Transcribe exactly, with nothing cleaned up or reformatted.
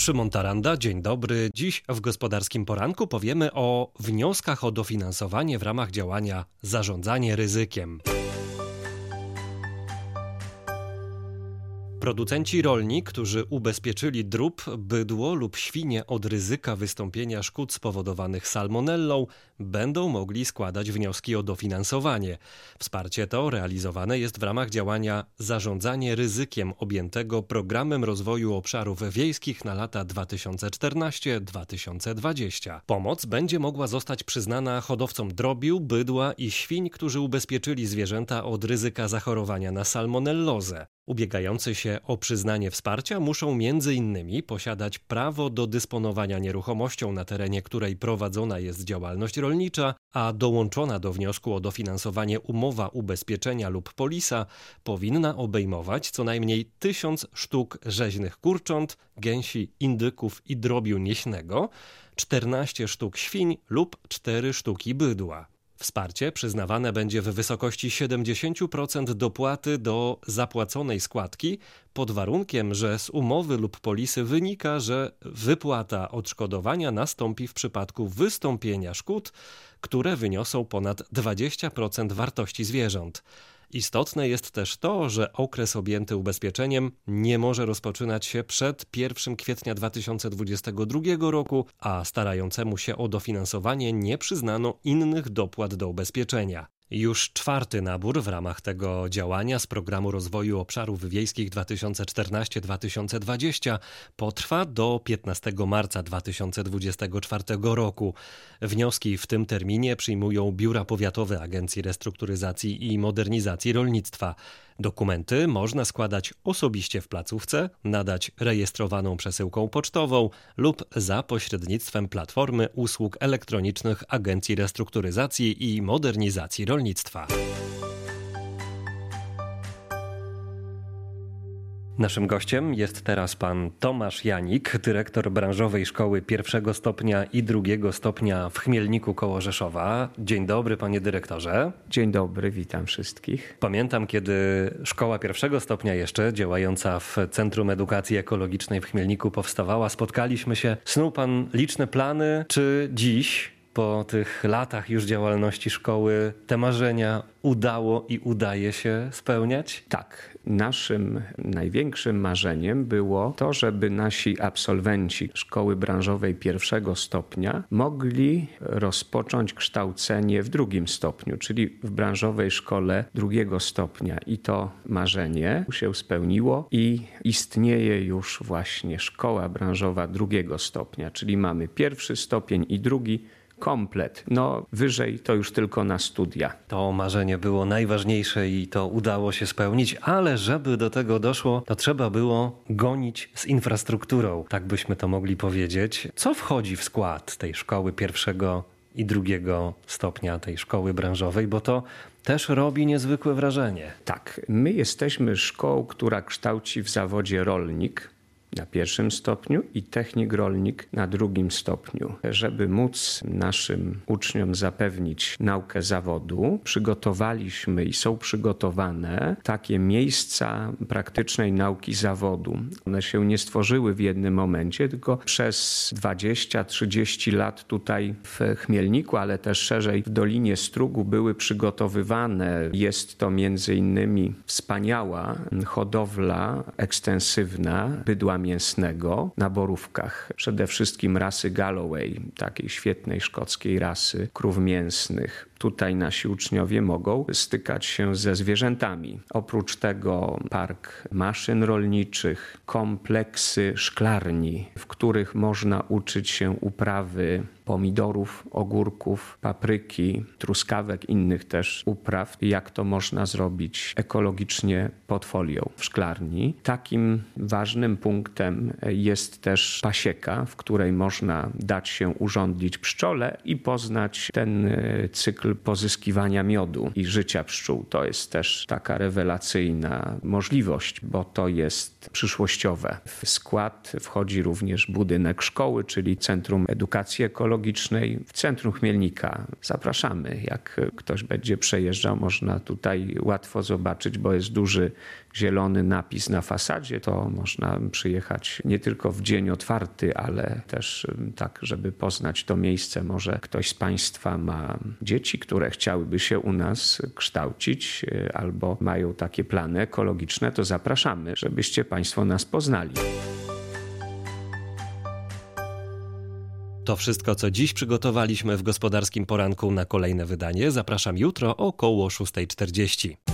Szymon Taranda, dzień dobry. Dziś w Gospodarskim Poranku powiemy o wnioskach o dofinansowanie w ramach działania Zarządzanie ryzykiem. Producenci rolni, którzy ubezpieczyli drób, bydło lub świnie od ryzyka wystąpienia szkód spowodowanych salmonellą, będą mogli składać wnioski o dofinansowanie. Wsparcie to realizowane jest w ramach działania Zarządzanie ryzykiem objętego Programem Rozwoju Obszarów Wiejskich na lata dwa tysiące czternasty do dwa tysiące dwudziestego. Pomoc będzie mogła zostać przyznana hodowcom drobiu, bydła i świń, którzy ubezpieczyli zwierzęta od ryzyka zachorowania na salmonellozę. Ubiegający się o przyznanie wsparcia muszą między innymi posiadać prawo do dysponowania nieruchomością, na terenie której prowadzona jest działalność rolnicza, a dołączona do wniosku o dofinansowanie umowa ubezpieczenia lub polisa powinna obejmować co najmniej tysiąc sztuk rzeźnych kurcząt, gęsi, indyków i drobiu nieśnego, czternaście sztuk świń lub cztery sztuki bydła. Wsparcie przyznawane będzie w wysokości siedemdziesiąt procent dopłaty do zapłaconej składki pod warunkiem, że z umowy lub polisy wynika, że wypłata odszkodowania nastąpi w przypadku wystąpienia szkód, które wyniosą ponad dwadzieścia procent wartości zwierząt. Istotne jest też to, że okres objęty ubezpieczeniem nie może rozpoczynać się przed pierwszego kwietnia dwa tysiące dwudziestego drugiego roku, a starającemu się o dofinansowanie nie przyznano innych dopłat do ubezpieczenia. Już czwarty nabór w ramach tego działania z Programu Rozwoju Obszarów Wiejskich dwa tysiące czternasty do dwa tysiące dwudziestego potrwa do piętnastego marca dwa tysiące dwudziestego czwartego roku. Wnioski w tym terminie przyjmują biura powiatowe Agencji Restrukturyzacji i Modernizacji Rolnictwa. Dokumenty można składać osobiście w placówce, nadać rejestrowaną przesyłką pocztową lub za pośrednictwem Platformy Usług Elektronicznych Agencji Restrukturyzacji i Modernizacji Rolnictwa. Naszym gościem jest teraz pan Tomasz Janik, dyrektor branżowej szkoły pierwszego stopnia i drugiego stopnia w Chmielniku koło Rzeszowa. Dzień dobry, panie dyrektorze. Dzień dobry, witam wszystkich. Pamiętam, kiedy szkoła pierwszego stopnia jeszcze, działająca w Centrum Edukacji Ekologicznej w Chmielniku powstawała, spotkaliśmy się. Snuł pan liczne plany. Czy dziś, po tych latach już działalności szkoły, te marzenia udało i udaje się spełniać? Tak. Naszym największym marzeniem było to, żeby nasi absolwenci szkoły branżowej pierwszego stopnia mogli rozpocząć kształcenie w drugim stopniu, czyli w branżowej szkole drugiego stopnia. I to marzenie się spełniło i istnieje już właśnie szkoła branżowa drugiego stopnia, czyli mamy pierwszy stopień i drugi komplet. No wyżej to już tylko na studia. To marzenie było najważniejsze i to udało się spełnić, ale żeby do tego doszło, to trzeba było gonić z infrastrukturą, tak byśmy to mogli powiedzieć. Co wchodzi w skład tej szkoły pierwszego i drugiego stopnia, tej szkoły branżowej, bo to też robi niezwykłe wrażenie. Tak, my jesteśmy szkołą, która kształci w zawodzie rolnik na pierwszym stopniu i technik rolnik na drugim stopniu. Żeby móc naszym uczniom zapewnić naukę zawodu, przygotowaliśmy i są przygotowane takie miejsca praktycznej nauki zawodu. One się nie stworzyły w jednym momencie, tylko przez dwadzieścia trzydzieści lat tutaj w Chmielniku, ale też szerzej w Dolinie Strugu były przygotowywane. Jest to między innymi wspaniała hodowla ekstensywna bydła mięsnego na Borówkach. Przede wszystkim rasy Galloway, takiej świetnej szkockiej rasy krów mięsnych. Tutaj nasi uczniowie mogą stykać się ze zwierzętami. Oprócz tego park maszyn rolniczych, kompleksy szklarni, w których można uczyć się uprawy pomidorów, ogórków, papryki, truskawek, innych też upraw. Jak to można zrobić ekologicznie pod folią w szklarni. Takim ważnym punktem jest też pasieka, w której można dać się urządlić pszczole i poznać ten cykl cykl pozyskiwania miodu i życia pszczół. To jest też taka rewelacyjna możliwość, bo to jest przyszłościowe. W skład wchodzi również budynek szkoły, czyli Centrum Edukacji Ekologicznej w centrum Chmielnika. Zapraszamy. Jak ktoś będzie przejeżdżał, można tutaj łatwo zobaczyć, bo jest duży zielony napis na fasadzie. To można przyjechać nie tylko w dzień otwarty, ale też tak, żeby poznać to miejsce. Może ktoś z Państwa ma dzieci, które chciałyby się u nas kształcić albo mają takie plany ekologiczne, to zapraszamy, żebyście Państwo nas poznali. To wszystko, co dziś przygotowaliśmy w Gospodarskim Poranku. Na kolejne wydanie zapraszam jutro około szósta czterdzieści.